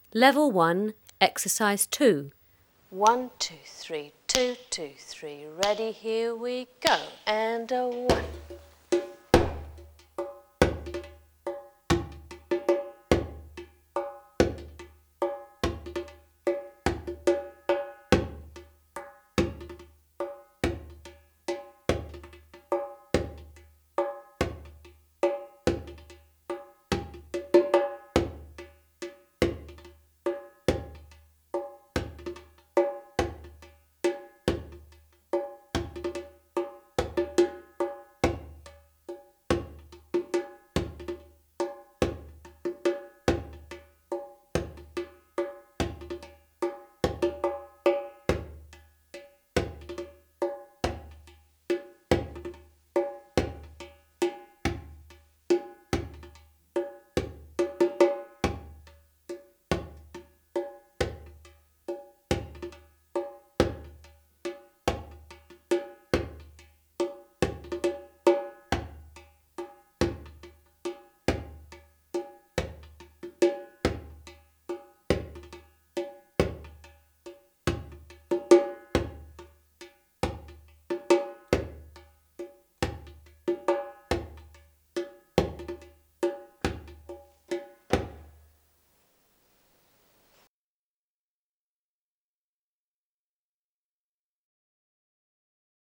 Level 1, Exercise 2. 1, 2, 3, 2, 2, 3. Ready, here we go. And a 1,